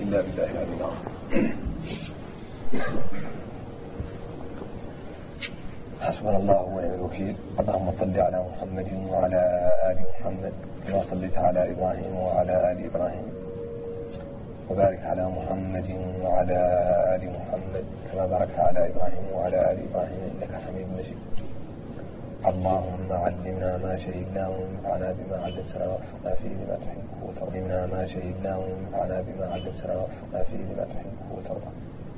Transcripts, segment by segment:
إلا بالله العلي العظيم. حسبنا الله ونعم الوكيل. اللهم صل على محمد وعلى آل محمد كما صليت على إبراهيم وعلى آل إبراهيم، وبارك على محمد وعلى آل محمد كما باركت على إبراهيم وعلى آل إبراهيم إنك حميد مجيد. اللهم علمنا ما شهدنا وانفعنا بما علمتنا ووفقنا فيه لما تحبه وترضى. علمنا ما شهدنا وانفعنا بما علمتنا ووفقنا فيه لما تحبه وترضى.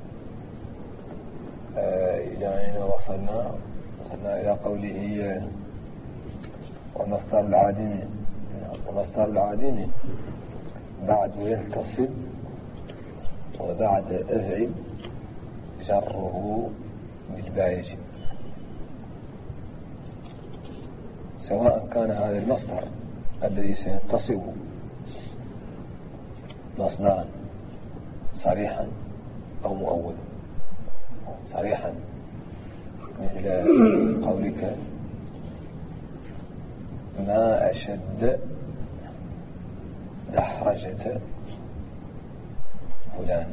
إلى أين وصلنا إلى قوله ومصدر العادم. ومصدر العادم بعد يتصل وبعد أفعل جره بالباء، سواء كان هذا المصدر الذي سينتصب مصدرا صريحا أو مؤولا. صريحا مثل قولك ما أشد دحرجة فلانا،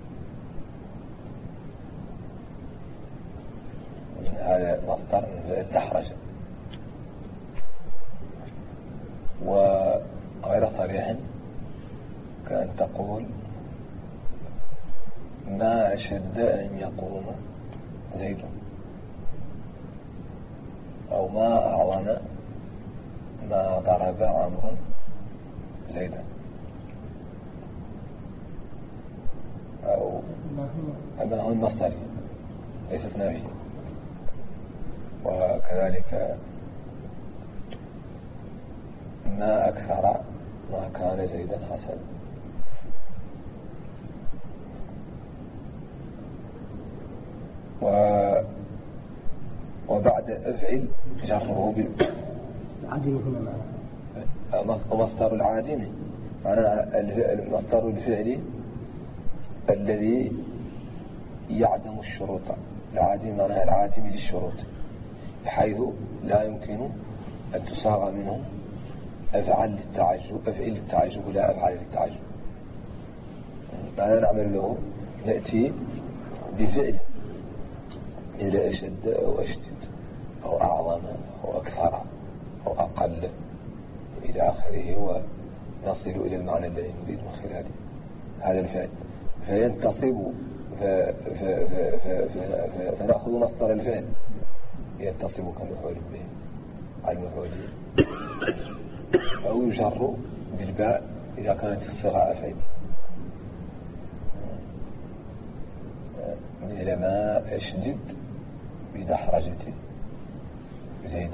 من هذا مصدر من الدحرجة. وغير صريح كأن تقول ما أشد أن يقوم زيد، أو ما أعظم ما ضرب عمرو زيدا، أو ما هو المصدر ليست نافية. وكذلك ما أكثر ما كان زيدا حسن. وبعد أفعل جره مصدر العادم معناه المصدر الفعلي الذي يعدم الشروط. العادم معناه العادم للشروط، بحيث لا يمكن أن تصاغ منه أفعل للتعجب ولا أفعل للتعجب. ماذا نعمل له؟ نأتي بفعل إلى أشد أو أشدد أو أعظم أو أكثر أو أقل إلى آخره، ونصل إلى المعنى الذي نريد من خلاله هذا الفعل فينتصب. فنأخذ مصدر الفعل ينتصب كمفعول به على المفعول، أو يجر بالباء إذا كانت الصيغة أفعل، مثل ما أشدد بدحرجة زيد.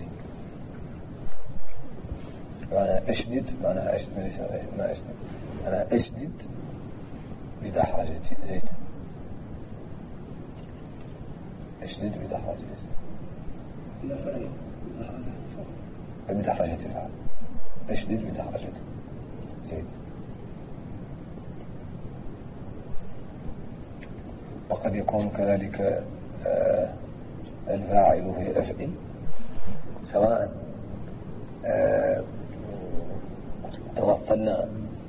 معنى أشدد معنى أشدد ما أشدد أنا أشدد بدحرجة زيد. أشدد بدحرجة زيد بدحرجة فعل. أشدد بدحرجة زيد. وقد يكون كذلك الفاعل في أفعل، سواء توصلنا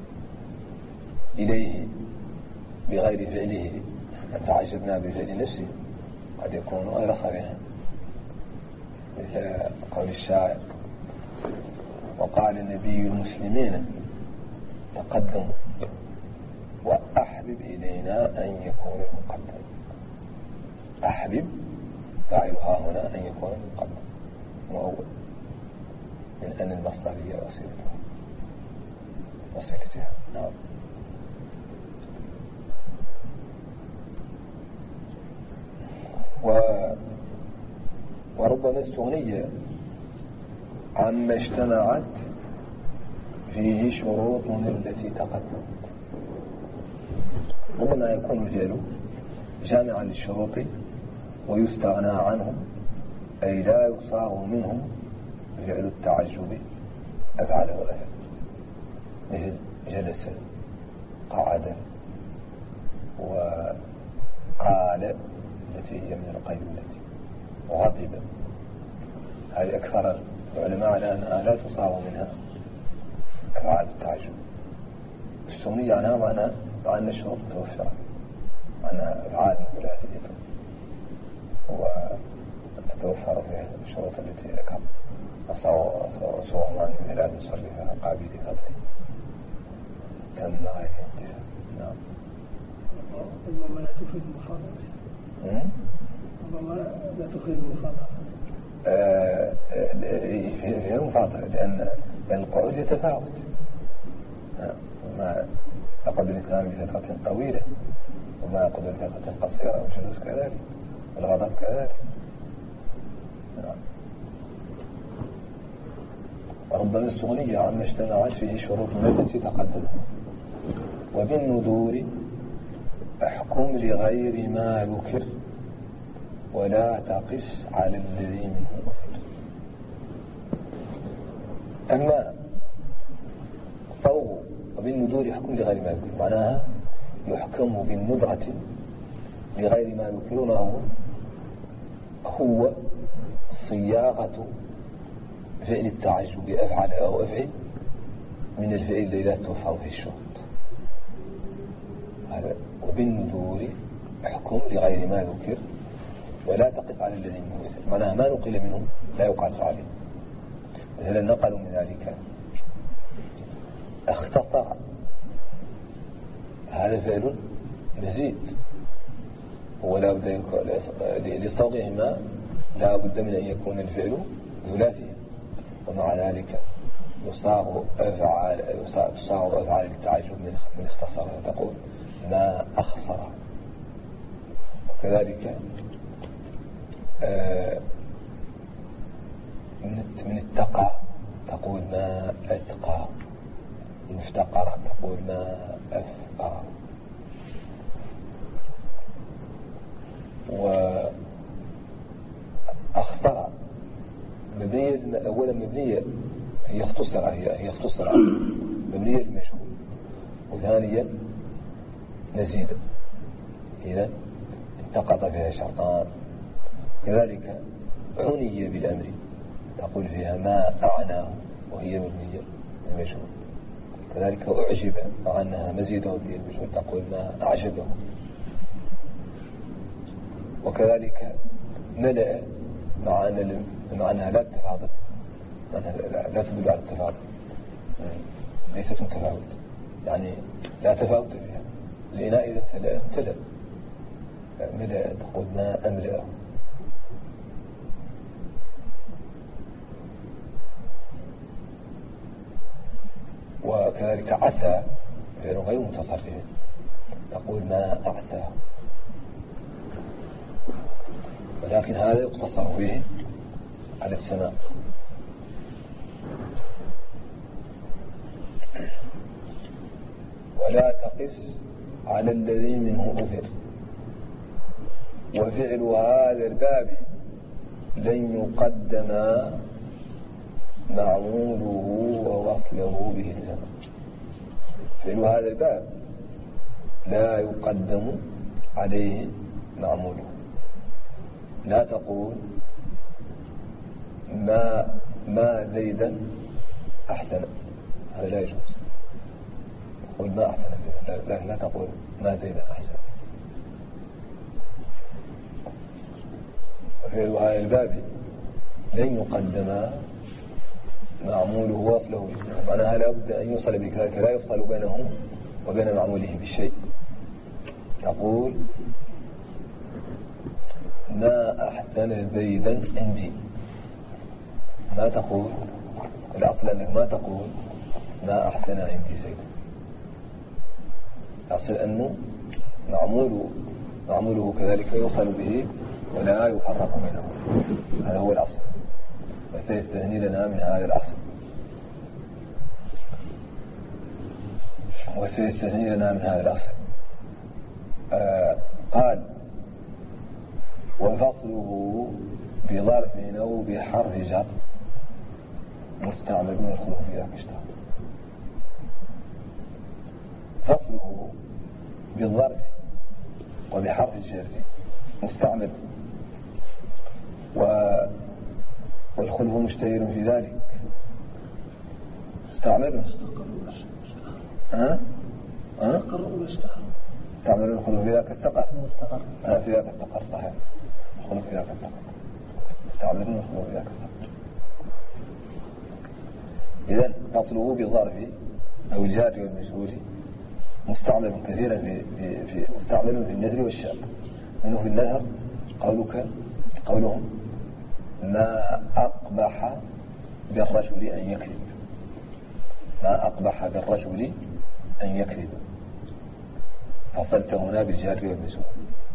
إليه بغير فعله فتعجبنا بفعل نفسه، قد يكون غير صريحا، مثل قول الشاعر وقال النبي المسلمين تقدموا وأحبب إلينا أن يكون المقدم. أحبب فاعلها هنا أن يكون المقدم وأول، من أن المصدرية وصيلتها. نعم. وربما استغني عما اجتمعت فيه شروط التي تقدمت. ربما يكون الفعل جامعا للشروط ويستغنى عنهم، أي لا يصاغ منهم فعل التعجب أفعله أفعل، مثل جلس قعد وقال التي هي من القيلولة وغضب. هذه أكثر العلماء على أنها لا تصاغ منها أفعال التعجب. استغني عنها معنى مع أن الشروط متوفرة، أنها العالم ثلاثية وتتوفر فيها الشروط التي ذكر صومان من الهلال مصرفها قابل فضله تم غير انتفاع. نعم. ربما لا تفيد المخاطرة. ربما لا تفيد المخاطرة. هي المخاطرة لأن القعود يتفاوت. ما يقعد الإنسان بفترة طويلة وما يقعد بفترة قصيرة، والجلوس كذلك والغضب كذلك. وربما استغني عما اجتمعت فيه شروط التي تقدمت. وبالندور احكم لغير ما ذكر ولا تقس على الذي منه أثر. أما قوله وبالندور يحكم لغير ما ذكر معناها يحكم بالندرة لغير ما ذكرونه هو صياغة فعل التعجب أفعل أو أفعل من الفعل الذي لا توفر في الشروط. وبالندور احكم لغير ما ذكر ولا تقف على الذي منه أثر معناها ما نقل منه لا يقاس عليه. مثلا نقلوا من ذلك اختصر، هذا فعل مزيد ولا بد لصوغهما لا بد من أن يكون الفعل ثلاثيا، ومع ذلك تصاغ أفعال التعجب من اختصر تقول ما أخسر. وكذلك من اتقى تقول ما أتقى، من افتقر تقول ما أفقر. وأخسر مبنية أولا مبنية هي اختصر مبنية المشهور، وثانيا مزيدا إذا انتقض فيها شرطان. كذلك عني بالأمر تقول فيها ما أعناه وهي مبنية المشهور. كذلك أعجب مع أنها مزيدة مبنية المشهور تقول ما أعجبه. وكذلك ملأ مع أنها لا تتفاضل، لا تدل على التفاضل، ليست متفاوت يعني لا تفاوت فيها. الإناء إذا امتلأ ملأ تقول ما أملأه. وكذلك عسى فعل غير متصرف تقول ما أعساه، ولكن هذا يقتصر به على السماء. ولا تقس على الذي منه أثر. وفعل هذا الباب لن يقدم معموله ووصله به الزمن. فعل هذا الباب لا يقدم عليه معموله. لا تقول ما زيدا أحسن، هذا لا يجوز. تقول ما أحسن زيدا، لا تقول ما زيدا أحسن. وفعل هذا الباب لن يقدم معموله وصله به، معناها لا بد أن يوصل بكذلك، لا يفصل بينه وبين معموله بالشيء. تقول ما أحسن زيدا عندي، ما تقول الأصل أنك ما تقول ما أحسن عندي زيدا. الأصل أنه معموله كذلك يوصل به ولا يفرق بينه، هذا هو الأصل. وسيستثني لنا من هذا الأصل، قال وفصله بظرف أو بحرف جر مستعمل من الخلفية كاشتغل. فصله بالظرف وبحرف الجر مستعمل، والخلف مشتهر في ذلك. مستعمل استقر واشتهر. استعملوا الخلق في ذاك الثقة. مستقر. في ذاك الثقة صحيح. الخلق في ذاك الثقة. استعملوا الخلق في ذاك الثقة. إذن نصله بالظرف أو الجار والمجهول مستعمل كثيرا في مستعمل في النذر والشاء. منه في النذر قولهم ما أقبح بالرجل أن يكذب. ما أقبح بالرجل أن يكذب فصلت هنا بالجار والمجهول.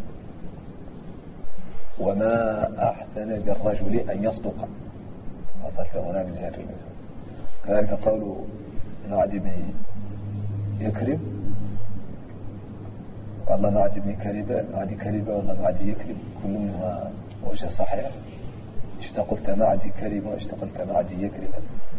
وما أحسن بالرجل أن يصدق فصلت هنا بالجار والمجهول. كذلك قول معدي بن يكرب والله معدي بن كربة والله معدي يكرب كل منها وجه صحيح. اشتقلت معدي كرب واشتقلت معدي يكرب.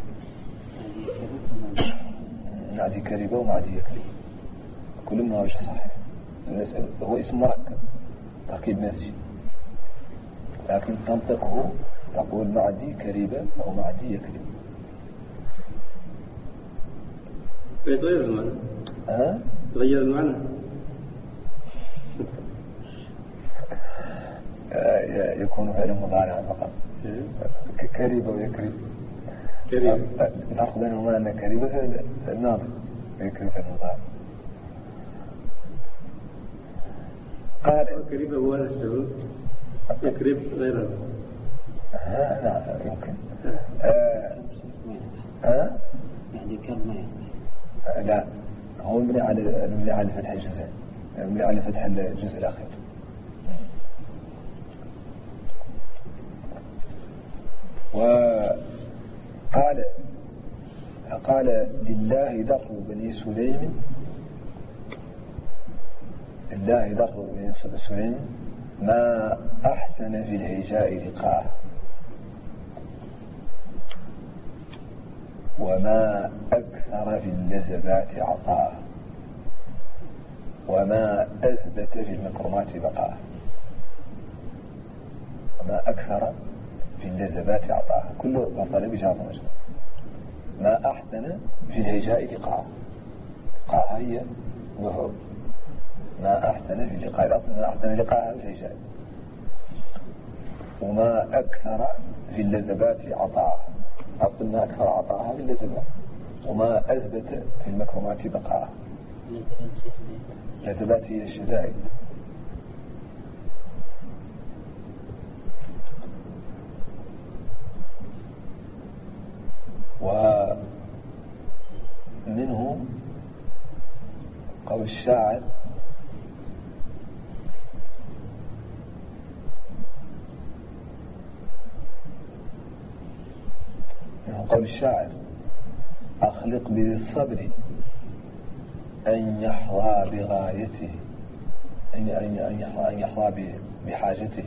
معدي كربة ومعدي يكرب كل منها وجه صحيح. هو اسم مركب تركيب نفسي لكن تنطقه تقول معدي كربة أو معدي يكرب. يتغير المعنى. تغير المعنى. يكون فعل مضارع فقط. كريبة ويكرب. الفرق بينهما أن كريبة في الماضي ويكرب في المضارع. قال كريبة هو نفسه يكرب غيره. نعم يمكن. يعني كم لا هو مبني على فتح الجزء مبني على فتح الجزء الأخير. وقال لله در بني سليم لله در بني سليم ما أحسن في الهجاء لقاه وما أكثر في اللزبات عطاه وما أثبت في المكرمات بقاه. وما أكثر في اللزبات عطاه كله بصر بجار مجرد. ما أحسن في الهجاء لقاه. قاه هي وهو ما أحسن في اللقاء الأصل ما أحسن لقاها في الهجاء. وما أكثر في اللذبات عطاه أصل ما أكثر عطاها في اللذبات. وما أثبت في المكرمات بقاها. اللذبات هي الشدائد. ومنه قول الشاعر أخلق بالصبر أن يحظى بغايته أن يحظى بحاجته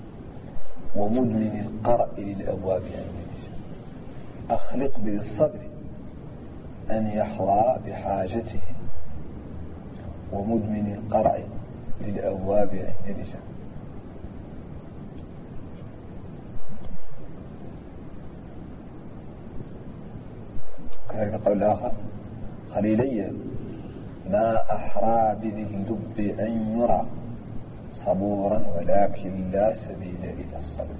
ومدمن القرء للأبواب أخلق بالصبر أن يحظى بحاجته ومدمن القرء للأبواب عند الرجال. كذلك قول الآخر خليلي ما أحرى بذي اللب أن يرى صبورا ولكن لا سبيل إلى الصبر.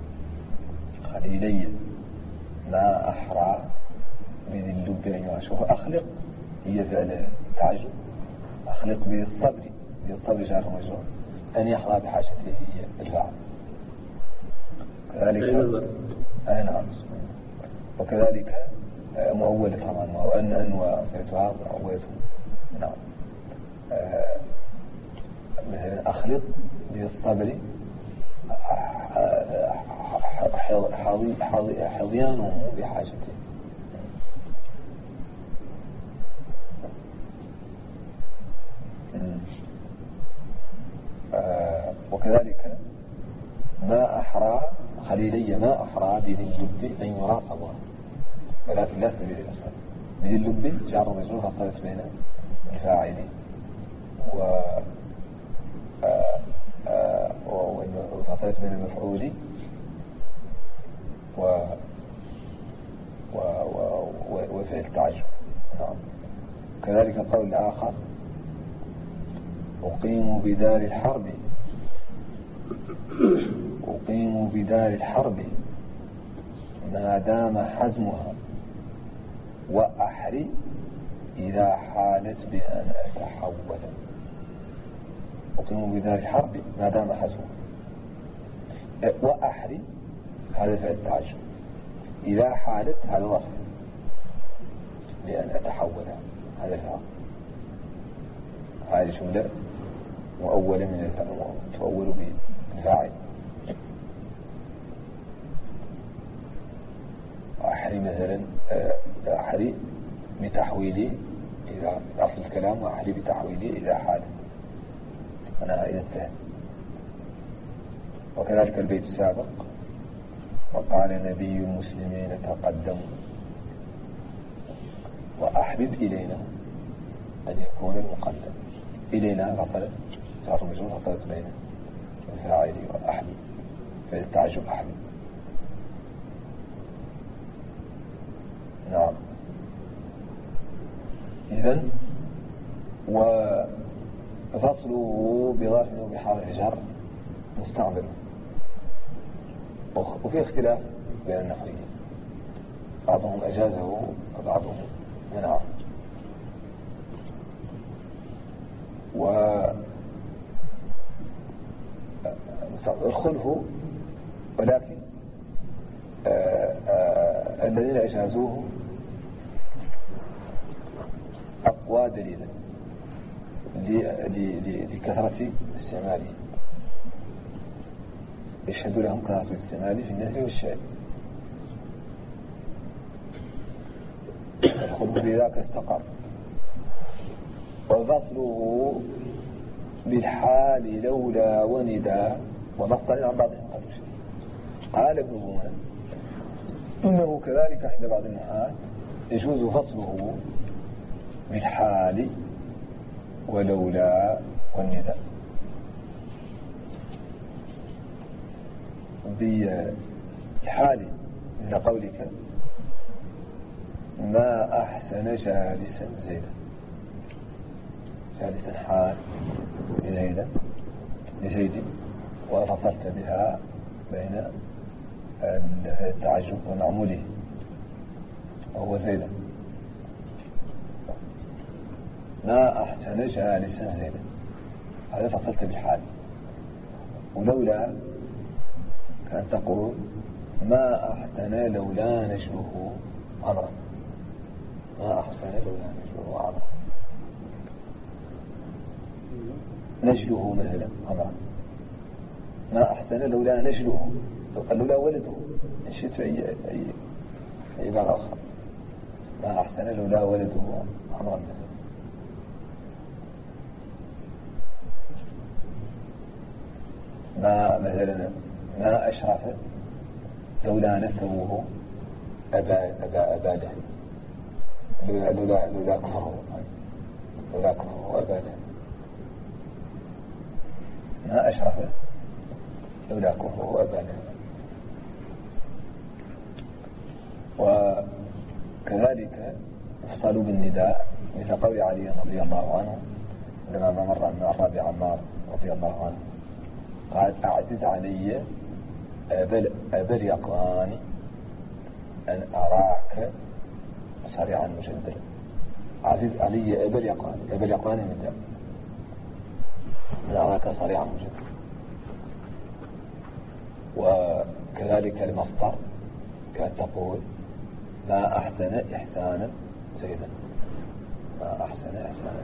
خليلي ما أحرى بذي اللب أن يرى. شوف أخلق هي فعل تعجب. أخلق بالصبر جار مجرور أن يحظى بحاجته هي الفعل. كذلك نعم. وكذلك مؤولة طبعا وأن وفيتها مؤولة. نعم. مثلا أخلط بالصبر حظيانه بحاجته. وكذلك ما أحرى خليلي ما أحرى بذي اللب أن يرى صبورا ولكن لا سبيل إلى الصبر. بذي اللب جار مجرور فصلت بين الفاعل وفصلت بين المفعول وفعل التعجب. نعم. كذلك قول الآخر أقيم بدار الحرب أقيم بدار الحرب ما دام حزمها وأحري إذا حالت بأن أتحول. أقيم بدار الحرب ما دام حزمها وأحري هذا فعل التعجب، إذا حالت هذا ظرف لأن أتحول هذا الفعل. هذه جملة مؤولة من الفعل تؤول بالفاعل. أحري مثلا أحري بتحويلي إذا أصل الكلام وأحري بتحويلي إذا حالت أنا إذا انتهت. وكذلك البيت السابق وقال نبي المسلمين تقدموا وأحبب إلينا أن يكون المقدم. إلينا فصلت صار مجرور فصلت بين الفاعل وأحبب فالتعجب أحبب. نعم. إذن وفصله بظرف وبحرف جر مستعمل. وفي اختلاف بين النحويين، بعضهم أجازه وبعضهم منعه. والخلف ولكن الذين أجازوه أقوى دليلا لكثرة استعماله، يشهد لهم كثرة الاستعمال في النفي والشعر. الخلف بذاك استقر. وفصله بالحال لولا وندى ومقطع عن بعضهم قال ابن بومان إنه كذلك عند بعض النحاة يجوز فصله بالحال ولولا والندى. بالحال من قولك ما أحسن جالسا زيدا، جالسا حال لزيد وفصلت بها بين التعجب ومعموله وهو زيدا. ما أحسن جالسا زيدا هذا فصلت بالحال. ولولا كان تقول ما أحسن لولا نجله عمرا، ما أحسن لولا نجله عمرا، نجله مثلا عمرا. ما أحسن لولا نجله، لولا ولده نشيت في أي عبارة أخرى. ما أحسن لولا ولده عمرا مثلا. ما مثلا ما أشرف لولا نسبه أبا له، لولا كفره أبا له. ما أشرف لولا كفره أبا له. وكذلك يفصل بالنداء مثل قول علي رضي الله عنه لما مر بعمار رضي الله عنه قال أعدد علي أبا اليقظان أن أراك صريعا مجدلا. أعدد علي أبا اليقظان من أن أراك صريعا مجدلا. وكذلك المصدر كانت تقول ما أحسن إحسانا زيدا، ما أحسن إحسانا.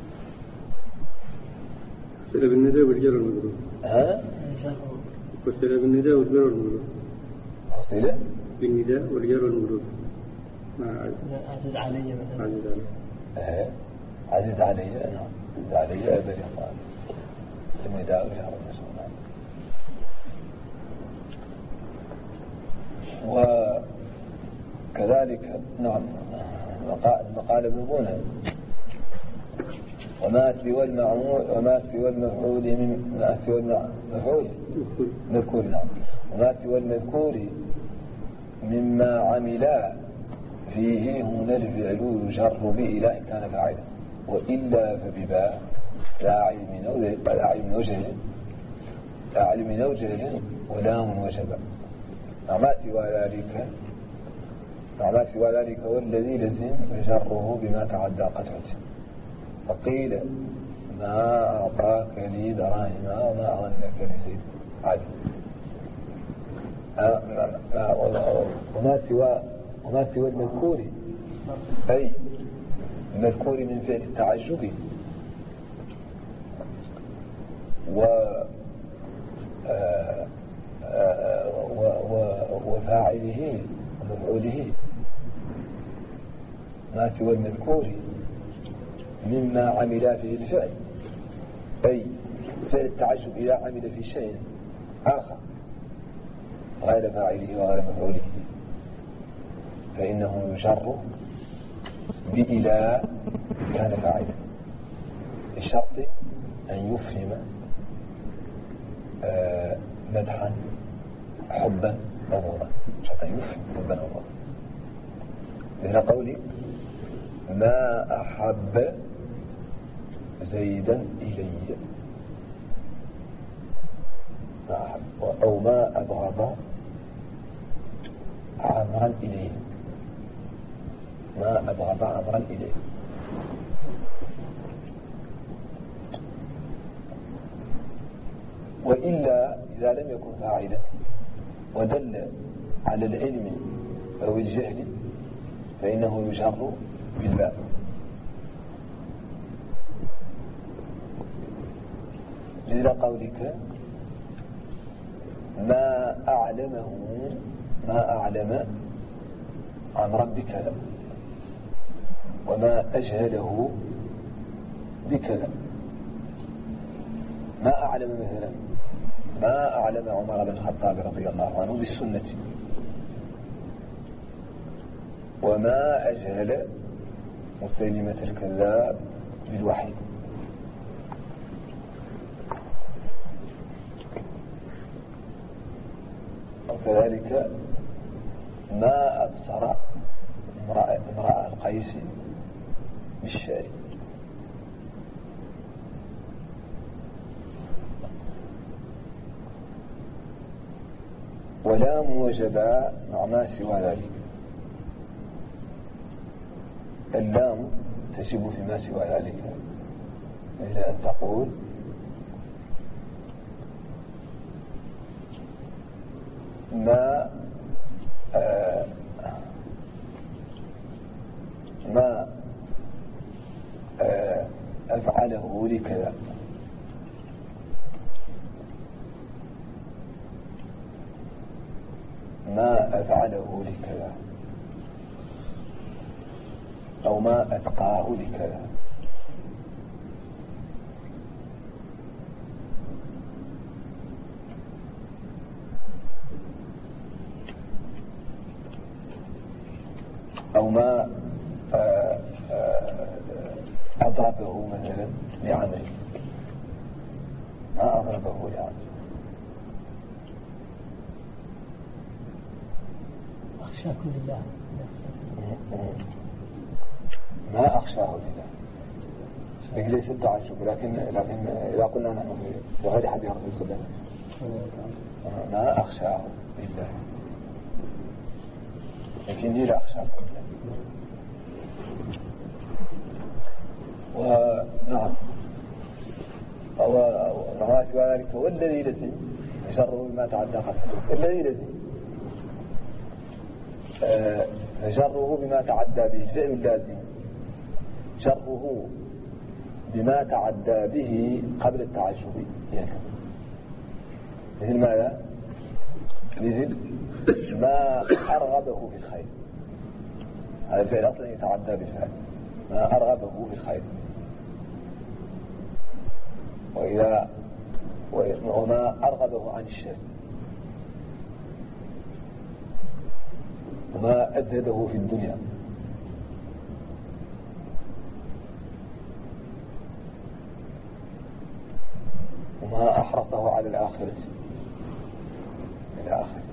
فصل بالنداء والجر والمجرور. فصل بالنداء والجر والمجرور. فصل بالنداء والجر والمجرور. عزيز علي مثلا. عزيز علي. عزيز علي. نعم. عزيز علي أبا اليقظان. النداء والجر والمجرور. وكذلك نعم قال ابن بونه وما سوى المفعول مذكور. نعم. وما سوى المذكور مما عملا فيه هنا الفعل يجر بإله كان فاعلا وإلا فبباء لا علم أو جهل ولام وجب. ما سوى ذلك والذي لزم جره بما تعدى قطعته. فقيل ما أعطاك لي دراهم وما أظنك لزيد عدل. وما سوى المذكور أي المذكور من فعل التعجب وفاعله ومفعوله. ما سوى المذكور مما عمل فيه الفعل أي فعل التعجب إذا عمل في شيء آخر غير فاعله وغير مفعوله فإنه يجر بإلى كان فاعلا بشرط أن يفهم مدحا حبا ضرورا. شرط أن يفهم حبا ضرورا. مثل قولي ما أحب زيدا إلي ما أحب أو ما أبغض عمرا إليه ما أبغض عمرا إليه. وإلا إذا لم يكن فاعلا ودل على العلم أو الجهل فإنه يجر بالباء. مثل قولك ما أعلم عمرا بكذا وما أجهله بكذا. ما أعلم مثلا ما أعلم عمر بن الخطاب رضي الله عنه بالسنة وما أجهل مسيلمة الكذاب بالوحي. وكذلك ما أبصر امرأة القيس بالشارع. ولام وجبا مع ما سوى ذلك. اللام تجب فيما سوى ذلك إلى أن تقول ما أفعله لكذا ما أفعله لكذا أو ما أتقاه لكذا. أو ما أضربه مثلا لعمله ما أضربه لعمله. أخشاك لله ما أخشاه لله ليس التعجب لكن إذا قلنا نحن في غير حديث رسول صلى الله عليه وسلم ما أخشاه لله لكني لا أخشاه لله. ونعم وما سوى ذلك هو الذي لزم يجره بما تعدى قصده. الذي لزم جره بما تعدى به الفعل اللازم جره بما تعدى به قبل التعجب يلزم. مثل ماذا؟ مثل ما أرغبه في الخير. هذا الفعل أصلا يتعدى بالفعل ما أرغبه في الخير. وما أرغبه عن الشر وما أزهده في الدنيا وما أحرصه على الآخرة إلى آخر.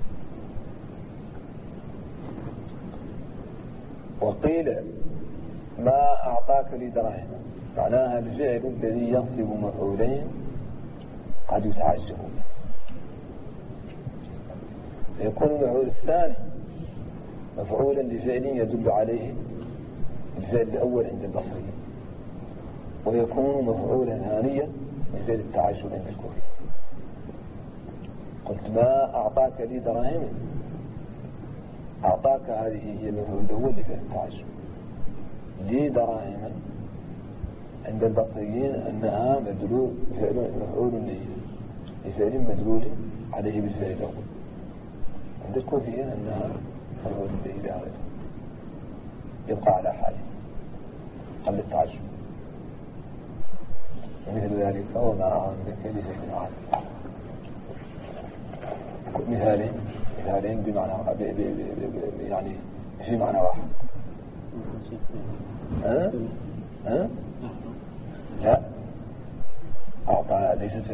وقيل ما أعطاك لي دراهم معناها الفعل الذي ينصب مفعولين قد يتعجب يكون المفعول الثاني مفعولا لفعل يدل عليه الفعل الأول عند البصريين ويكون مفعولا ثانيا لفعل التعجب عند الكوفي. قلت ما أعطاك لي دراهم أعطاك هذه هي المفعول الأول لفعل التعجب لي دراهم عند البصريين أنها مدلول مفعول لفعل مدلول عليه بالفعل الأول عند الكوفيين أنها مفعول به لهذا يبقى على حاله قبل التعجب. ومثل ذلك وما عندك لزيد عاد مثالين بمعنى يعني في معنى واحد. لا أعطى ليست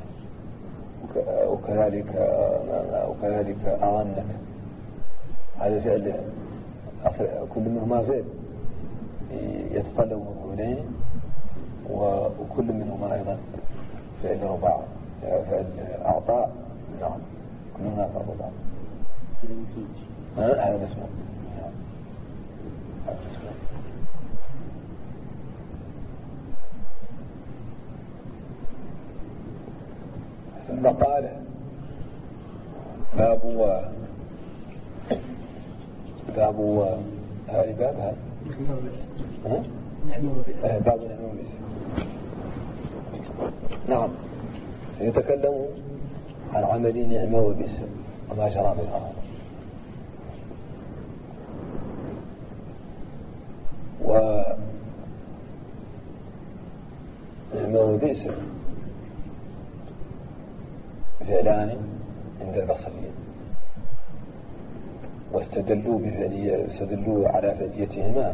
وكذلك أغنك هذا فعل كل منهما فعل يتطلب مفعولين وكل منهما أيضا فعل رباعي فعل أعطاء نعم كل منهما فعل رباعي هذا مسموع هذا مسموع. ثم قال باب هذه بابها باب نعم وبئس. نعم سيتكلم عن عمل نعمة وبئس وما جرى منها. ونعمة وبئس فعلان عند البصريين واستدلوا على فعليتهما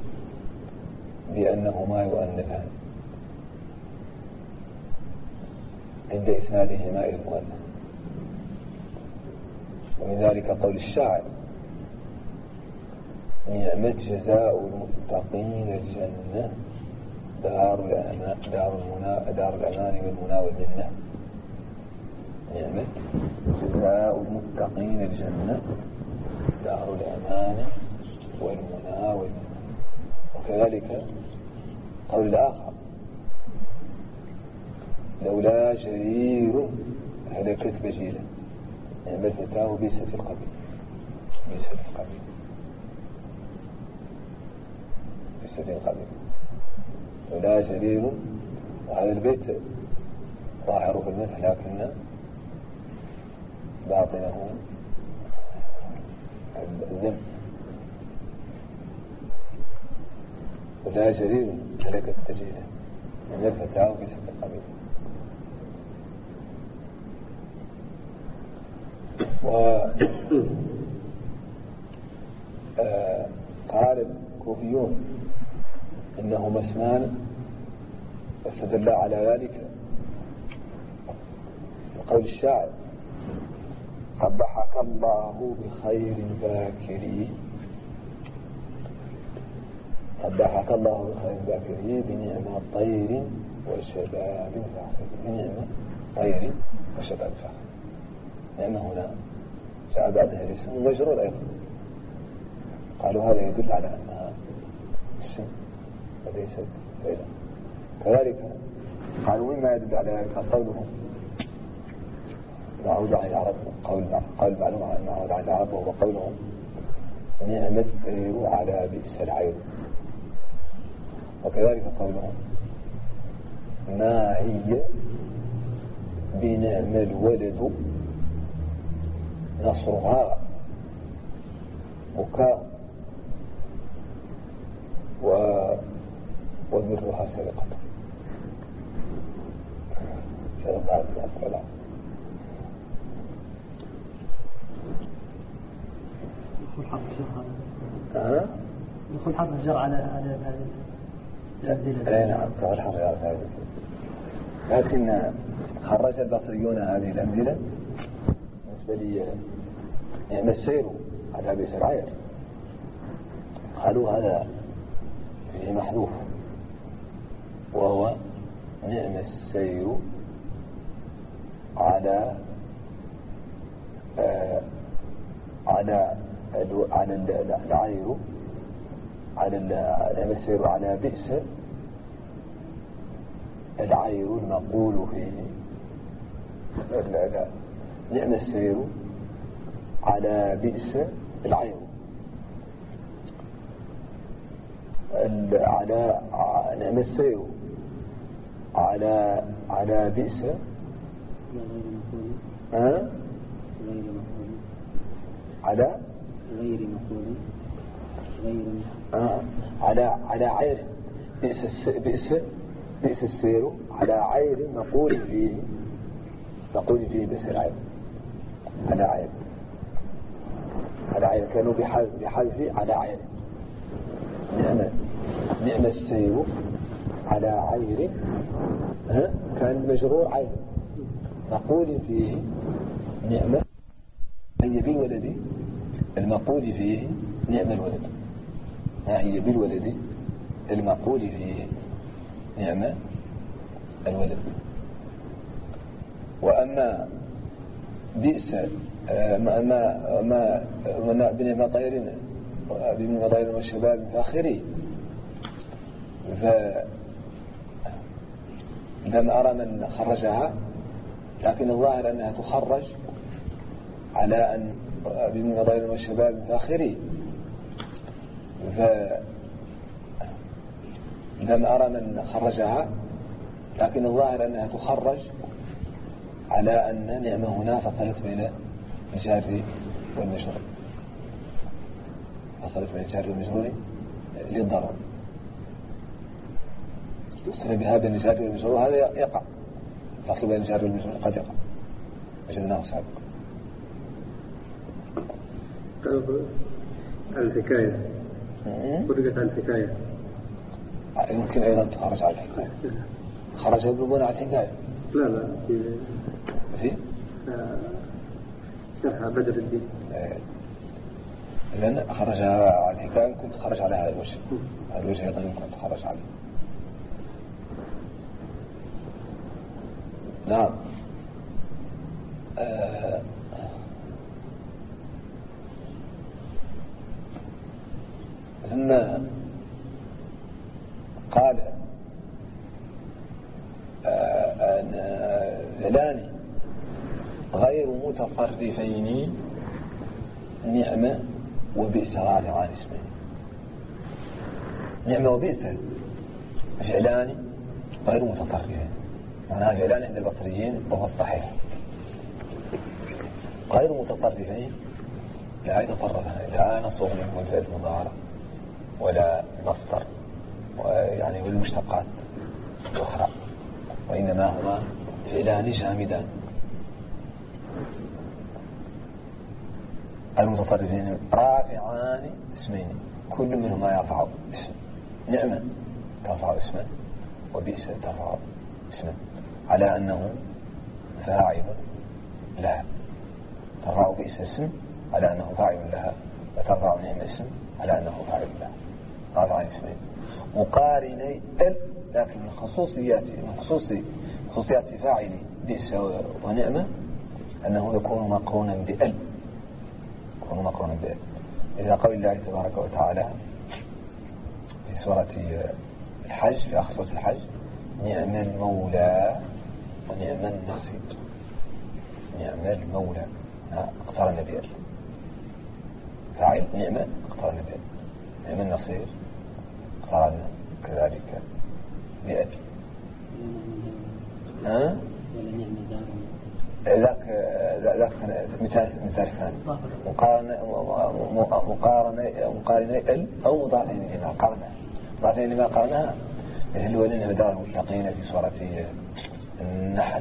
بأنهما يؤنثان عند إسنادهما إلى المؤنث. ومن ذلك قول الشاعر نعمة جزاء المتقين الجنة دار الأمان والمنى والمنة. نعمة جزاء المتقين الجنة دار الأمان والمنى والمنة. وكذلك قول الآخر لولا جرير هلكت بجيلا نعم الفتاه بيست القبيل لولا جرير. وهذا البيت ظاهر في المثل لكن باطنه الذنب. ولا جرير هلكت بجيلا نعم الفتاه بيست القبيل. وقال الكوفيون إنهما اسمان واستدل على ذلك بقول الشاعر قبحك الله بخير باكري قبحك الله بخير باكري بنعمة طير وشباب فاخر. بنعمة طير وشباب فاخر. لأن هنا جاء بعدها الاسم مجرور أيضا. قالوا هذا يدل على أنها اسم وليست فعلا. كذلك قالوا مما يدل على ذلك قولهم معود عن العرب قول معلوم عن معود عن العرب وهو قولهم نعم السير على بئس العير. وكذلك قولهم ما هي بنعم الولد نصرها بكاء وبرها سرقة. يدخل حرف الجر على هذه الأمثلة. نعم يدخل حرف الجر على هذه. لكن خرج البصريون هذه الأمثلة بالنسبة لي نعم السير على بئس العير. قالوا هذا فيه محذوف وهو نعم السير على العير نعم السير على بئس العير المقول فيه نعم السير على بئس العير على نعم السير على بئس على غير مقول على عير بئس السير على عير مقول فيه بئس العير على عير كانوا بحذف على عير نعم السير على عير كان مجرور عير مقول فيه نعمة هي بالولد المقول فيه نعم الولد ما هي بالولد المقول فيه نعم الولد. وأما بئس ما بنعم طير والشباب فاخري لم أرى من خرجها لكن الظاهر أنها تخرج على أن بنعم طير والشباب فاخري لم أرى من خرجها لكن الظاهر أنها تخرج على أن نعمة هنا فصلت بين الجار والمجرور للضرر فصل بها بين الجار والمجرور هذا يقع فصل بين الجار والمجرور قد يقع وجدناه سابقا. الحكاية فرقت عن الحكاية يمكن أيضا تخرج على الحكاية خرج يبلغون على الحكاية لا في شرح بدر الدين لأن خرجها على الحكاية يمكن تخرج على هذا الوجه هذا الوجه أيضا يمكن تخرج عليه. نعم ثم قال فعلان غير متصرفين نعمة وبئس رافعان اسمين. نعمة وبئس فعلان غير متصرفين معناها فعلان عند البصريين وهو الصحيح غير متصرفين لا يتصرفان لا نصوغ منه الفعل المضارع ولا المصدر يعني والمشتقات الأخرى وإنما هما فعلان جامدان المتصرفين رافعان اسمين كل منهما يرفع اسم. نعمة ترفع اسما وبئس ترفع اسما على أنه فاعل لها ترفع بئس اسم على أنه فاعل لها وترفع نعمة اسم على أنه فاعل لها رافعان اسمين مقارني ال لكن من خصوصيات فاعل بئس ونعمة أنه يكون مقرونا بأل إذا قول الله تبارك وتعالى في سورة الحج في آخر سورة الحج نعم المولى ونعم النصير نعم المولى اقترن بأل فاعل نعمة اقترن بأل نعم النصير اقترن كذلك بأل ذاك مثال ثاني مقارنة ال أو مضاعفين لما قارنها مضاعفين لما قارنها اللي هو لنا دار المتقين في سورة النحل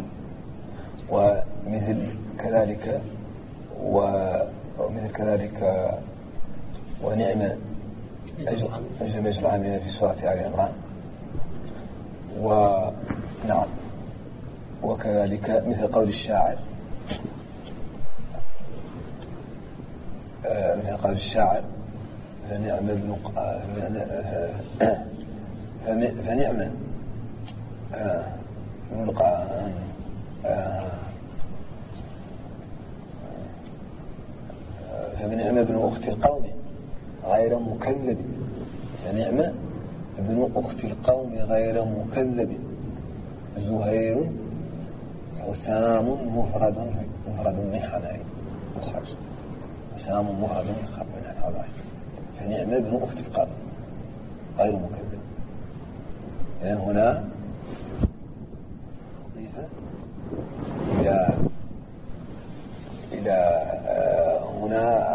ومثل كذلك ونعمة أجل العاملين في سورة آل عمران ونعم وكذلك مثل قول الشاعر فنعم ابن فنعم فنعم ابن أخت القوم غير مكذب. فنعم ابن أخت القوم غير مكذب. زهير حسام مفرد من حنان. حسام مفرد من حنان. فنعم ابن أخت القوم غير مكذب. لأن هنا أضيف إلى هنا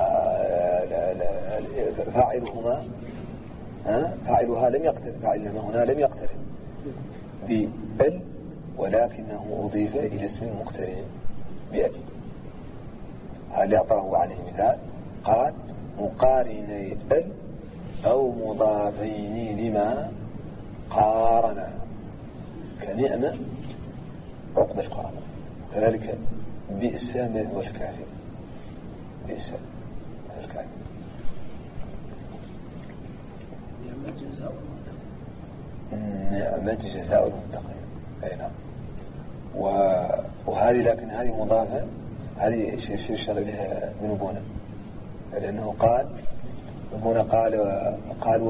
فاعلهما فاعلها لم يقترن. فاعلهما هنا لم يقترن بل ولكنه أضيف إلى اسم مقترن بأبي. هل أعطاه عليه مثال؟ قال مقارني ال أو مضافين لما قارنا كنعمة عقب القرآن. كذلك بئس مثل الكافر. بئس الكافر. نعمة جزاء المتقين. أي نعم. وهذه لكن هذه مضافة. هذه شيء يشار إليها من أبونا لأنه قال أبونا قال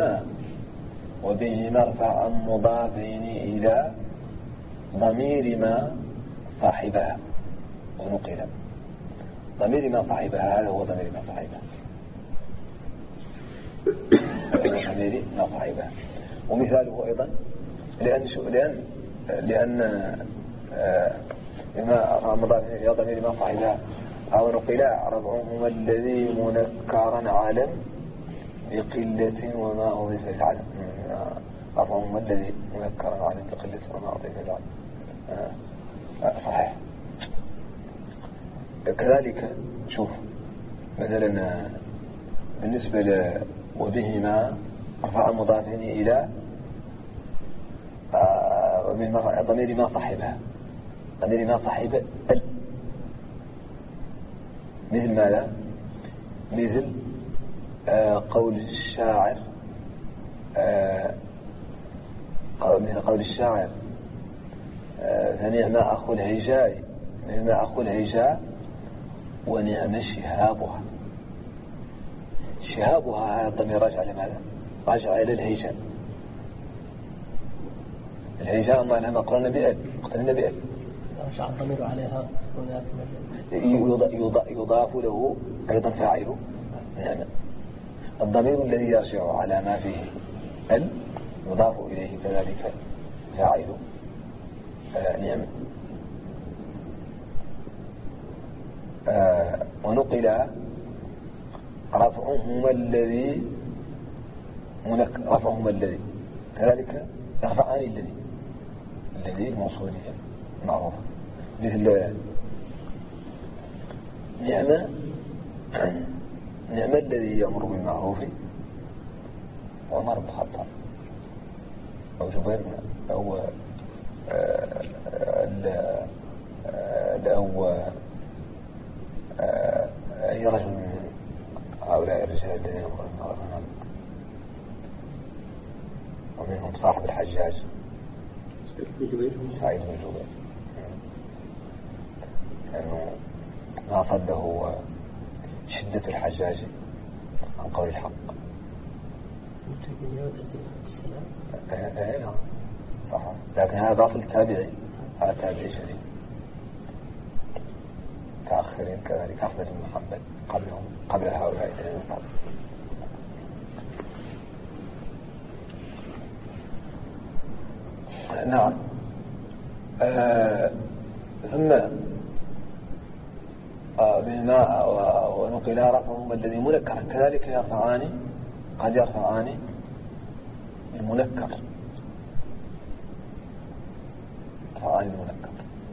وبهما ارفع مضافين إلى ضمير ما صاحبها ونقل. ضمير ما صاحبها هذا هو ضمير ما صاحبها. ضمير ما صاحبها. ومثاله أيضا لأن ما مضاف إلى ضمير ما صاحبها أو نقل رفعهما الذي منكرا علم بقلة وما أضيف للعلم. رفعهما الذي منكرا علم بقلة وما أضيف للعلم. صحيح. كذلك شوف مثلا بالنسبة وبهما رفع مضافين إلى ضمير ما صاحبها. ضمير ما صاحب ال مثل ماذا؟ مثل قول الشاعر مثل قول الشاعر فنعم أخو الهجاء. نعم أخو الهجاء ونعم شهابها. شهابها هذا الضمير راجع لماذا؟ راجع إلى الهجاء. الهجاء ما لها مقرنة بأل مقترنة بأل. الضمير عليها يضاف له أيضا فاعله. نعم. الضمير الذي يرجع على ما فيه ال يضاف إليه كذلك فاعله. نعم. ونقل رفعهما الذي كذلك رفعان الذي الموصولية معروفة. مثل نعم الذي يأمر بالمعروف وأمر بالخطأ أو جبير أو أي رجل من هؤلاء الرجال الذين يأمرون بالمعروف ومنهم صاحب الحجاج سعيد بن جبير لأنه ما صده شدة الحجاج عن قول الحق. نعم صح. لكن هذا باطل تابعي. هذا تابعي شديد. تأخرين كذلك أحمد بن محمد قبل هؤلاء الذين قبل. نعم. ثم بالماء ونقل رفعهما الذي منكرا كذلك قد يرفعان المنكر. رفعان المنكر.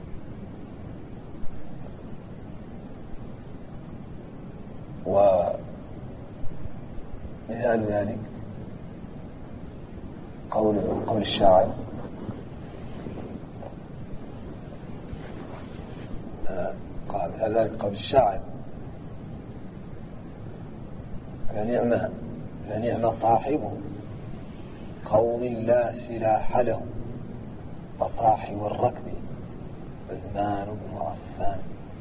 ومثال ذلك قول الشاعر قال ذلك قول الشاعر فنعم فنعم صاحبه قوم لا سلاح له وصاحب الركب عثمان بن عفان.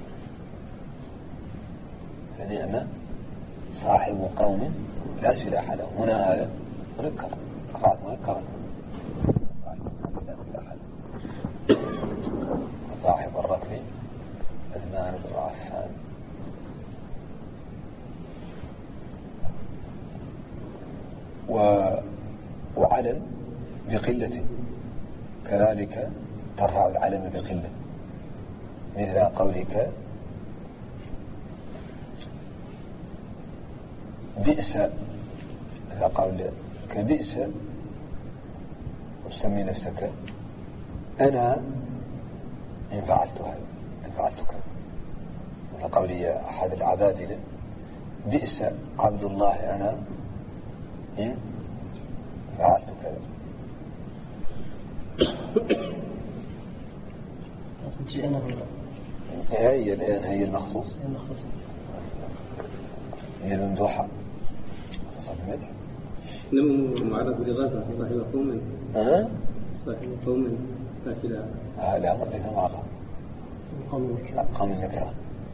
فنعم صاحب قوم لا سلاح له. هنا هذا منكر، رفعت منكرا. صاحب الركب عثمان بن عفان. وعلم بقلة كذلك ترفع العلم بقلة، مثل قولك بئس، قول كبئس وتسمي نفسك أنا إن فعلت هذا إن فعلتك، مثل قولي أحد العبادلة بئس عبد الله أنا إن فعلت كذا. هي الآن هي المخصوص، هي الممدوحة خصوصا في المدح. إنما معرض بالإضافة صاحب قوم صاحب قوم فاسدة. لا ليس معرض، قوم النكرة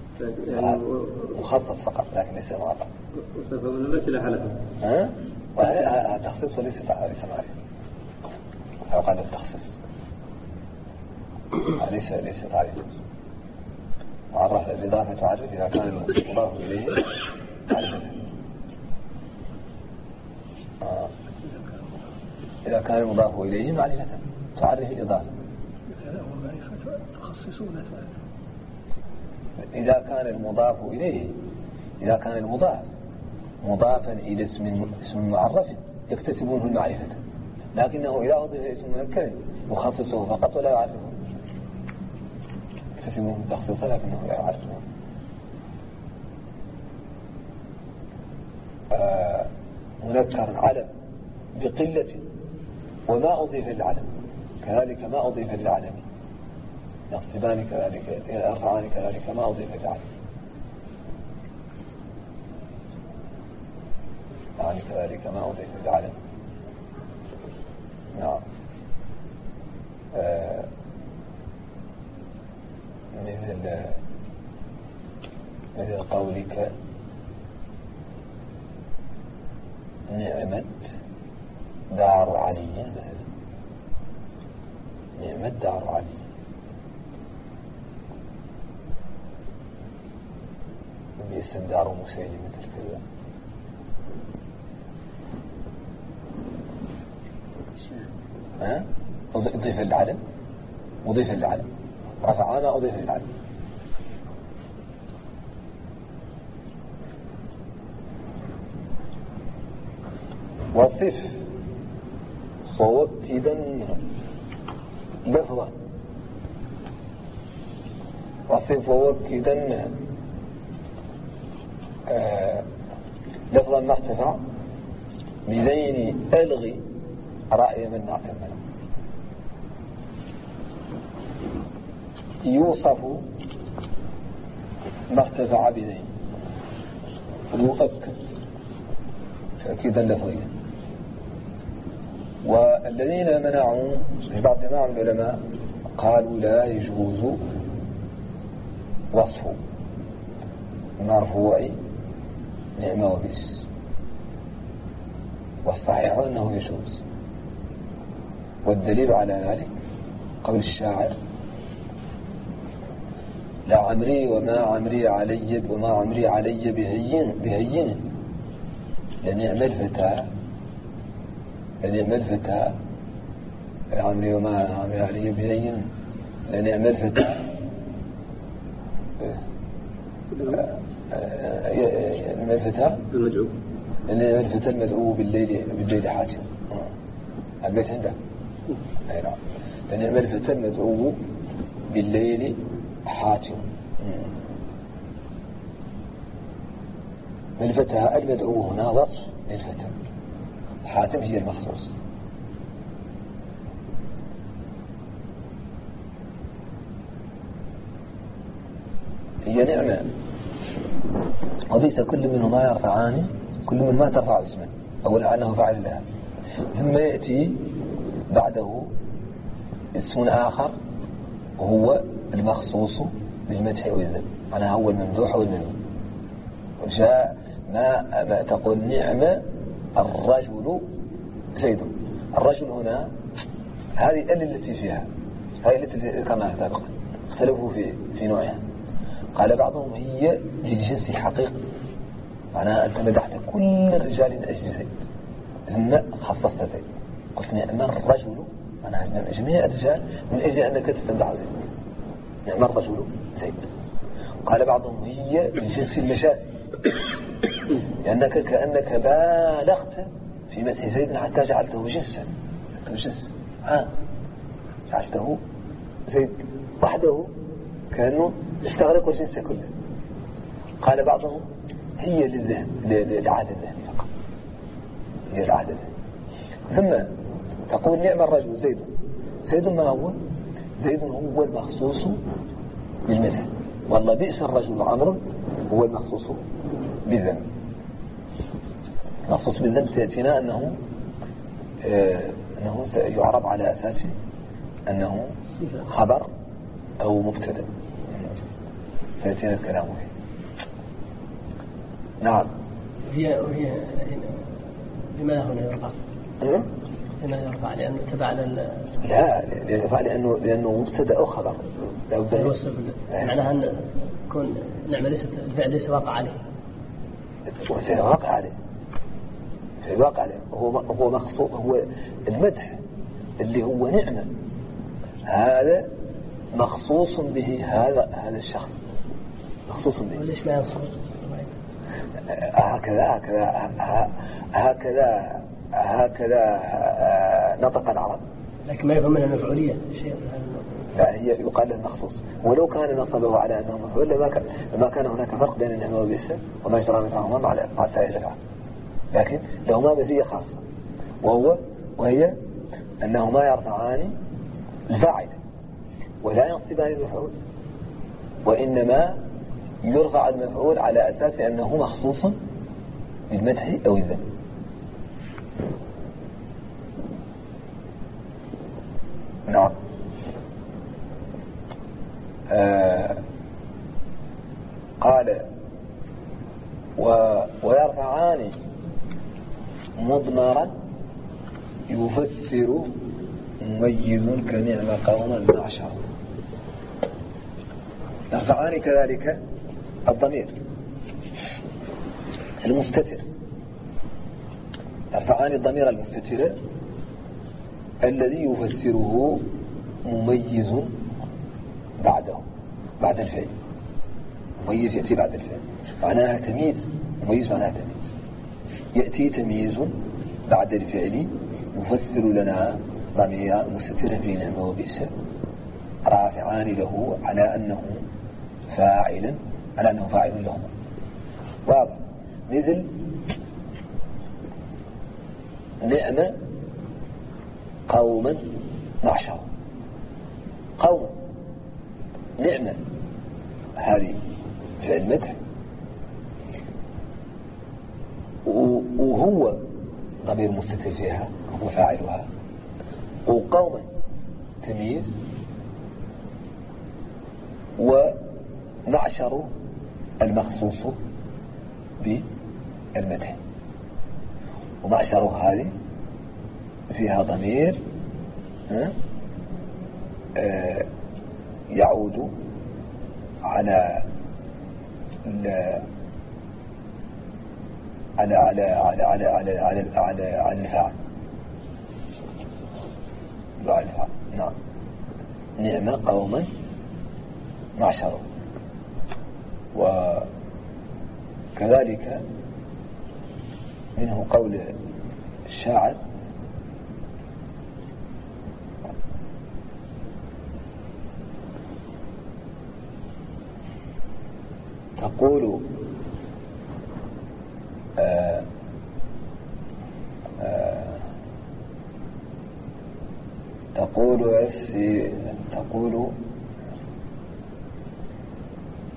مخصص فقط لكن ليس معرض. وصف من لا سلاح له. وهذا تخصيص وليس معرفة. أو قال التخصيص ليس تعريف. معرف الإضافة تعرف إذا كان المضاف إليه معرفة. إذا كان المضاف إليه معرفة تعرف الإضافة. إذا كان المضاف إليه، إذا كان المضاف مضافا إلى اسم معرف يكتسبونه المعرفة، لكنه إذا أضيف إلى اسم منكر يخصصه فقط ولا يعرفه، يكتسبونه تخصيصا لكنه لا يعرفه. منكر علم بقلة، وما أضيف للعلم كذلك ما أضيف للعلم، ينصبان كذلك يرفعان كذلك ما أضيف للعلم، يعني كذلك ما أضيف للعلم. نعم. مثل قولك نعمت دار علي مثلا، نعمت دار علي. باسم دار مسيلمة الكذاب. أضيف للعلم، مضيف للعلم، رفع ما أضيف للعلم. وصف صوتدا لفظا، وصف وكدا لفظا ما ارتفع بذين ألغي رأي من اعتمد. يوصف ما ارتفع بذين مؤكد تأكيدا لفظيا. والذين منعوا بعض جماعة العلماء قالوا لا يجوز وصف مرفوع نعم وبئس، والصحيح أنه يجوز. والدليل على ذلك قول الشاعر لا عمري وما عمري علي بهين لنعم الفتى لا عمري وما عمري علي بهين لنعم الفتى المدعو بالليل حاتم. البيت عندك أي نعم. لنعم الفتى المدعو بالليل حاتم. الفتى المدعو هنا وصف للفتى، حاتم هي المخصوص. هي نعمة، وليس كل منهما يرفعان، كل منهما ترفع اسما أولا أنه فاعل لها، ثم يأتي بعده اسم آخر وهو المخصوص بالمدح والذم، معناها هو الممدوح والمذموم. جاء ما تقول نعم الرجل زيد. الرجل هنا هذه التي فيها، هذه التي ذكرناها سابقا، اختلفوا في نوعها. قال بعضهم هي للجنس حقيقي، معناها أنت مدحت كل الرجال من أجل زيد، ثم خصصت زيد، قلت نعم الرجل، معناها جميع الرجال من أجل أنك تستمدح زيد، نعم الرجل زيد. قال بعضهم هي للجنس المجازي، لأنك كأنك بالغت في مدح زيد حتى جعلته جنسا، جعلته زيد وحده كأنه استغرق الجنس كله. قال بعضهم هي للعهد الذهني فقط، هي العهد الذهني. ثم تقول نعم الرجل زيد. زيد ما هو؟ زيد هو المخصوص بالمدح، والله بئس الرجل عمرو هو المخصوص بالذم. المخصوص بالذم سيأتينا أنه سيعرب على أساس أنه خبر أو مبتدا، سيأتينا الكلام فيه. نعم. هي لماذا هنا يرفع؟ لماذا يرفع؟ لأنه تبع لا، يرفع لأنه مبتدا أو خبر. معناها أن يكون نعمة الفعل ليس واقع عليه. واقع عليه، في الواقع عليه. هو مخصوص، هو المدح اللي هو نعمة، هذا مخصوص به هذا الشخص، مخصوص به. وليش ما ينصب؟ هكذا نطق العرب، لكن ما يفهم منها المفعولية شيء. لا، هي يقال له المخصوص. ولو كان نصبه على أنه مفعول لما كان هناك فرق بين النعمة والبئس وما يجرى مثلهما مع سائر الأفعال، لكن لهما مزية خاصة، وهي أنهما يرفعان الفاعل ولا ينصبان المفعول، وإنما يرفع المفعول على أساس أنه مخصوص بالمدح أو الذم. نعم. قال ويرفعان مضمرا يفسر مميز كنعم قوما معشر. يرفعان كذلك الضمير المستتر، يرفعان الضمير المستتر الذي يفسره مميز بعد الفعل. مميز يأتي بعد الفعل، معناها تمييز. مميز معناها تمييز، يأتي تمييز بعد الفعل يفسر لنا ضمير مستتر في نعمة وبئس رافعان له على أنه فاعل له. واضح. مثل نعمة قوما معشر. قوما نعمة هذه فعل مدح، وهو ضمير مستتر فيها هو فاعلها، وقوما تمييز، ومعشر المخصوص بالمدح. ومعشر هذه فيها ضمير يعود على الفاعل. نعم. نعمة قوما معشر. وكذلك منه قول الشاعر تقول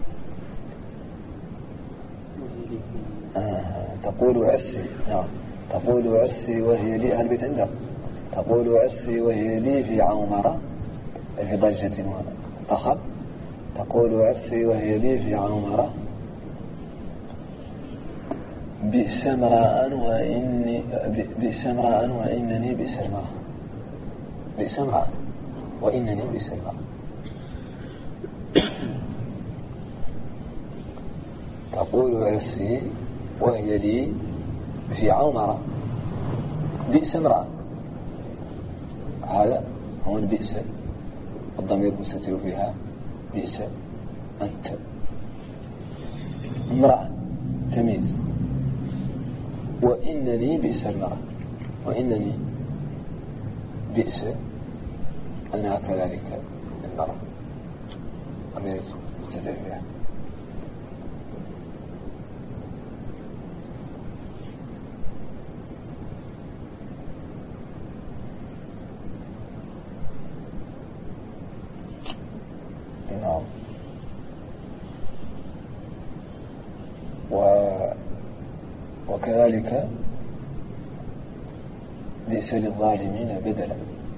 تقول عسي. نعم. تقول عسي وهي لي، أهل البيت عندك، تقول عسي وهي لي في عومرة في ضجة وصخب، تقول عسي وهي لي في عومرة بئس امرأ وإنني بئس امرأ بئس امرأ وإنني بئس امرأ. تقول عسي وهي لي في عومرة بئس امرأ، هذا هو بئس الضمير مستتر فيها، بئس أنت، امرأة تمييز، وإنني بئس المرأة، وإنني بئس أنا كذلك المرأة، ضمير مستتر فيها. وكذلك ليس للظالمين بدلا،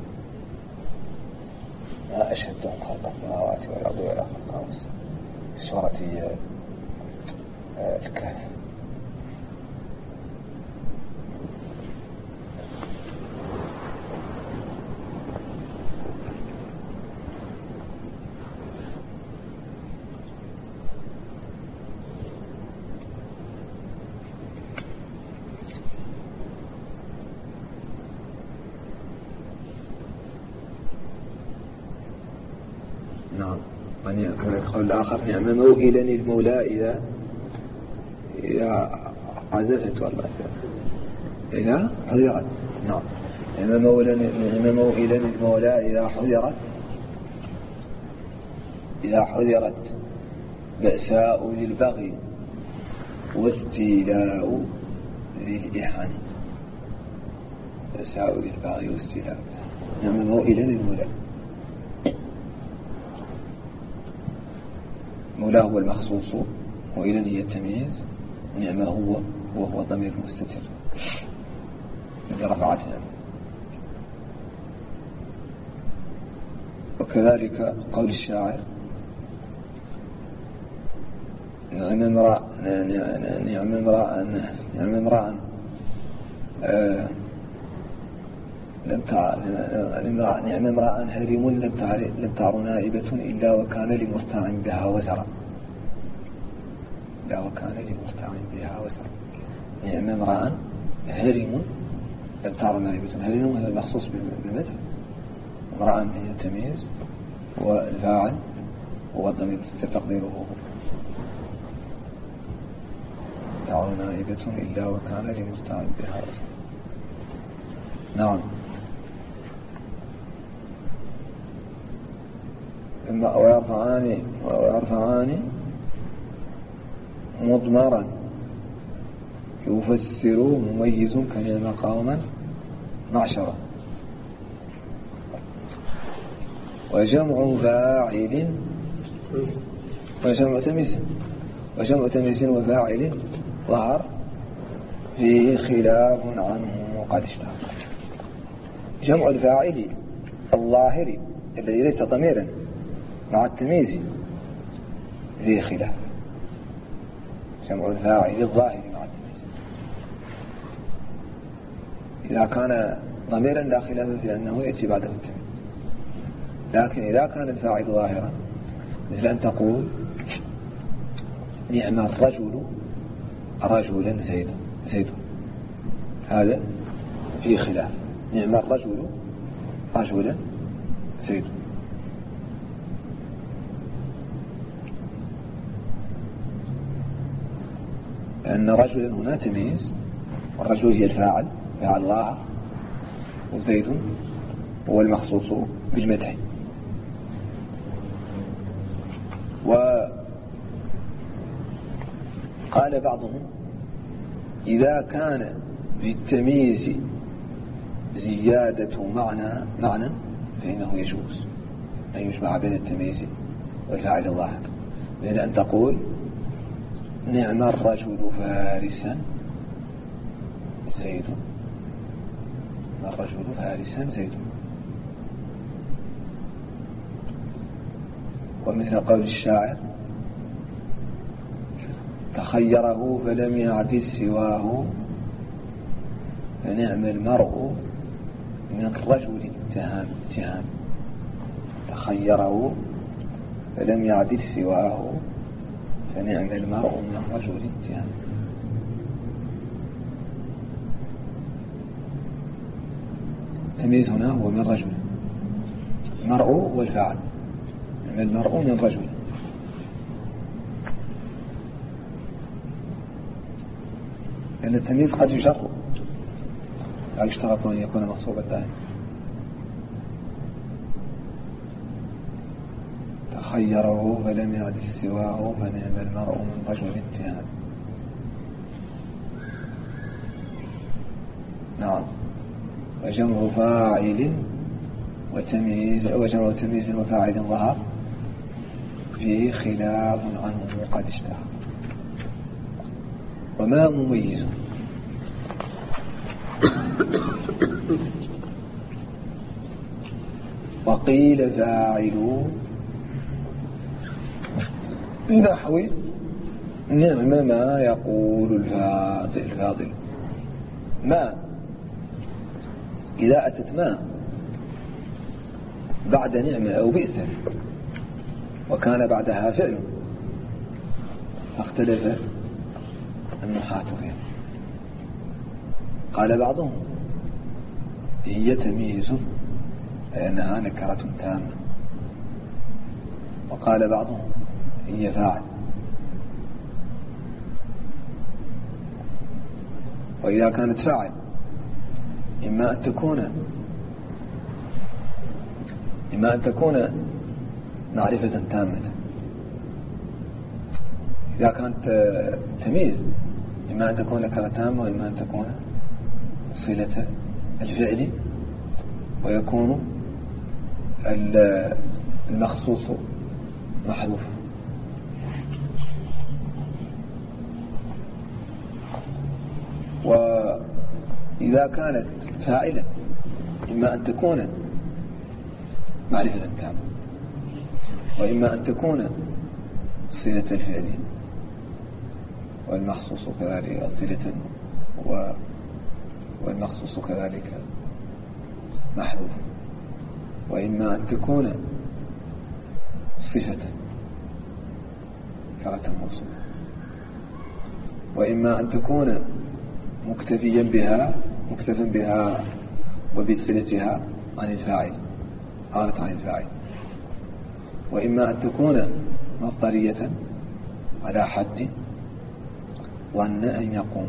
ما أشهدهم خلق السماوات والأرض ولا خلق أنفسهم، في سورة الكهف. نعم. القول الآخر نعم موئلا المولى إذا عزفت والله إذا حذرت. نعم. نعم موئلا المولى إذا حذرت بأساء للبغي واستيلاء للإحن، بأساء للبغي واستيلاء. نعم موئلا المولى، مولاه هو المخصوص وإلى هي التمييز، نعم هو وهو ضمير مستتر الذي رفعتنا. وكذلك قول الشاعر نعم امرأ نعم امرأ هرم لم تعر نائبة إلا وكان لمرتاع بها وزرا، إلا وكان لمرتاع بها وزرا. نعم امرأ هرم لم تعر نائبة، هرم هذا المخصوص بالمثل، امرأ هي التمييز والفاعل هو الضمير تقديره تعر نائبة إلا وكان لمرتاع بها وزرا. نعم. ويرفعان مضمرا يفسر مميز كان قوما معشرا. وجمع فاعل وجمع تمييز وفاعل ظهر فيه خلاف عنه قد اشتهر. جمع الفاعل الظاهر الذي ليس ضميرا مع التمييز فيه خلاف. جمع الفاعل الظاهر مع التمييز إذا كان ضميرا لا خلاف في أنه يأتي بعده التمييز، لكن إذا كان الفاعل ظاهرا مثل أن تقول نعم الرجل رجلا زيد، هذا فيه خلاف. نعم الرجل رجلا زيد، لأن رجلا هنا تمييز، والرجل هي الفاعل فاعل الله، وزيد هو المخصوص بالمدح. وقال بعضهم إذا كان بالتمييز زيادة معنى فإنه يجوز أن يجمع بين التمييز والفاعل الظاهر، لأن أن تقول نعم الرجل فارسا زيد الرجل فارسا زيد. ومثل قول الشاعر تخيره فلم يعدل سواه فنعم المرء من الرجل اتهام. تخيره فلم يعدل سواه فنعم المرء من الرجل اتهام. تمييز هنا هو من رجل، المرء والفاعل، نعم المرء من رجل. لأن التمييز قد يجر، لا يشترط أن يكون مصوبا دائما. تخيره فلم يعدل سواه فنعم المرء من رجل اتهام. نعم. وجمع فاعل وتمييز وفاعل ظهر فيه خلاف عنه قد اشتهر. وما مميز وقيل فاعل نحو نعم ما يقول الفاضل. ما إذا أتت ما بعد نعمة أو بئس وكان بعدها فعل فاختلف النحاة فيها. قال بعضهم هي تمييز لأنها نكرة تامة، وقال بعضهم هي فاعل. وإذا كانت فاعل إما أن تكون معرفة تامة. إذا كانت تمييز إما أن تكون نكرة تامة وإما أن تكون صلة الفعل، ويكون المخصوص محذوف. وإذا كانت فاعلة إما أن تكون معرفة تامة وإما أن تكون صلة الفعل، والمخصوص كذلك صلة والمخصوص كذلك محذوف، وإما أن تكون صفة كرة موصول، وإما أن تكون مكتفا بها وبصلتها عن الفاعل، عارض عن الفاعل، وإما أن تكون مصدرية على حد ظن أن يقوم،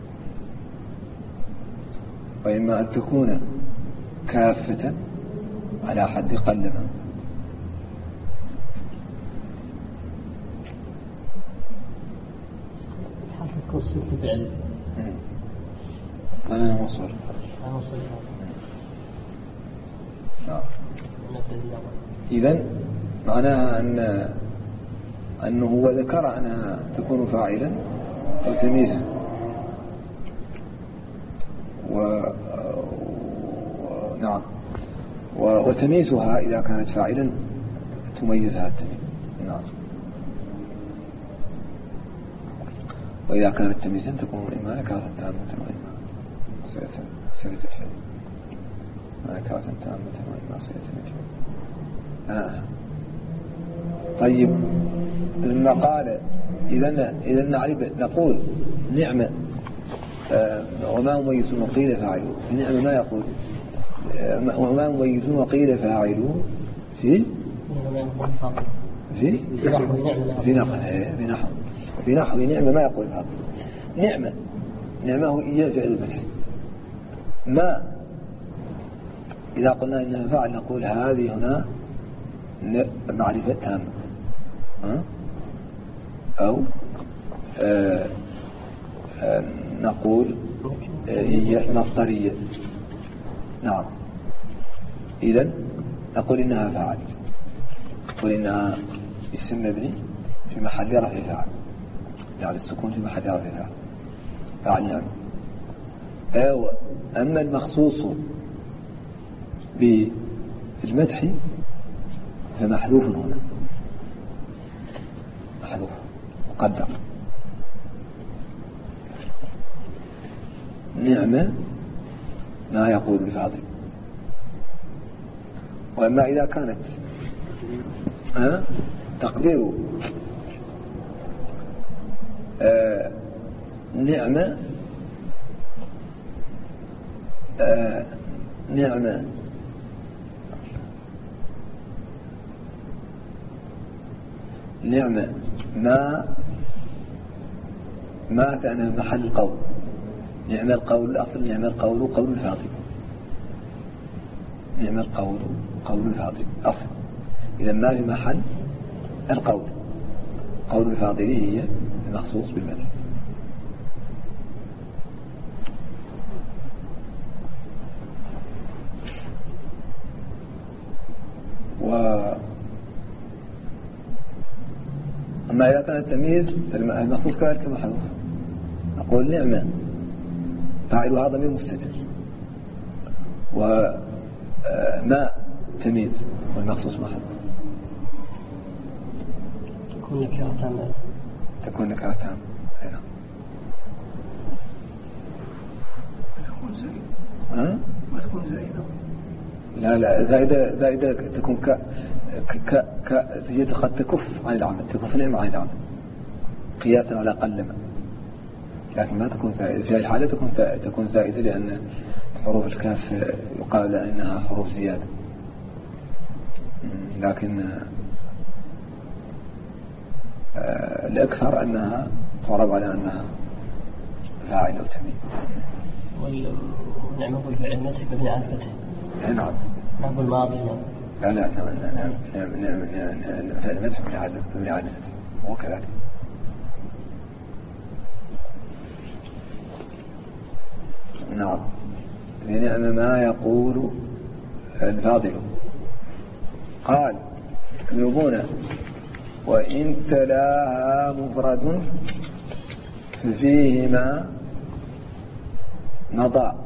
وإما أن تكون كافة على حد قلما. حال تكون صفة الفعل أنا مصر. إذن معناها أنه هو ذكر أنها تكون فاعلا أو تمييزا، نعم، وتمييزها إذا كانت فاعلا تميزها التمييز. نعم. وإذا كانت تمييزا تكون إما نكرة تامة وإما صلة الفعل. نكرة تامة وإما صلة الفعل. طيب، لما قال إذا نقول نعمة وما مميز وقيل فاعل. نعمة ما يقول وما مميز وقيل فاعل في نحو نعمة ما يقول فاعل. نعمة هي فعل المثل. ما إذا قلنا إنها فاعل نقول هذه هنا معرفة تامة، أو نقول هي مصدرية. نعم. إذن نقول إنها فاعل، نقول إنها اسم مبني في محل رفع فاعل، يعني السكون في محل رفع فاعل. نعم. أيوة. أما المخصوص بالمدح فمحذوف هنا، محذوف مقدر. نعمة ما يقول بفاضل. وأما إذا كانت تقدير نعمة نعمة نعمة ما كان محل القول. نعم القول الأصل، نعم القول قول الفاضل، نعم القول قول الفاضل أصل. إذا ما في محل القول، قول الفاضل هي المخصوص بالمثل. أما إذا كان التمييز المخصوص كذلك محذوف. نقول نعمة فاعلها ضمير مستتر، وما تمييز والمخصوص محذوف. تكون نكرة تامة. تكون نكرة تامة. هنا تكون زائدة. ما تكون زائدة. لا زائدة تكون هي قد تكف عن العمل، تكف نعمة عن العمل قياسا على قلما، لكن ما تكون زائدة. في هذه الحالة تكون زائدة لأن حروف الكاف يقال أنها حروف زيادة، لكن الأكثر أنها تعرب على أنها فاعل أو تمييز. والنعمة بالفعل متى مبني على الفتح. نعم. نعم الماضي. لا فعل مدح مبني على الفتح وكذلك. نعم. لنعم ما يقول الفاضل. قال يبون وإن تلاها مفرد ففيهما مضى